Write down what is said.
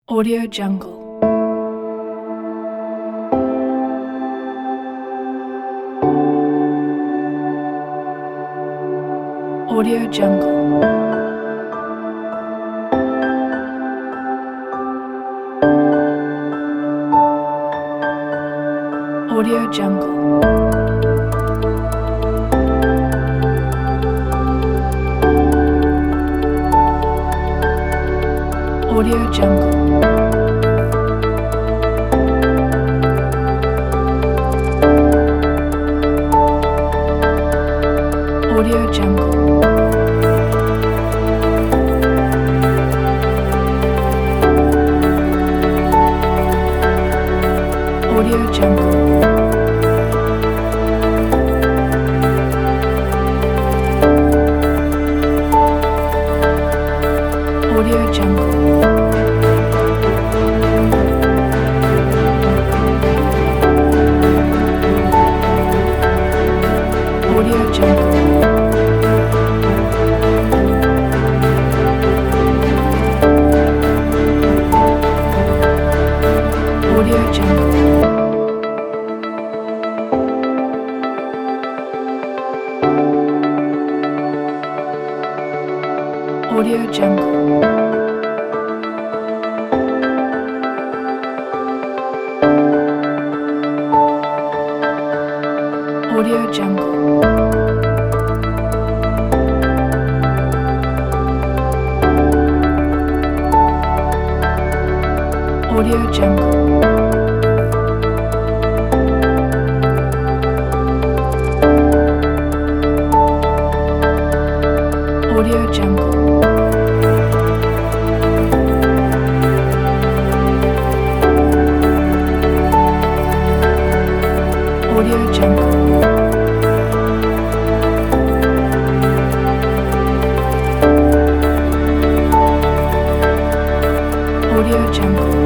Audio Jungle. Audio Jungle. Audio Jungle. Audio Jungle. Audio Jungle. Audio Jungle. Audio Jungle. Audio Jungle. Audio Jungle. Audio Jungle. Audio Jungle. Audio Jungle. Audio Jungle. Audio Jungle. Audio Jungle.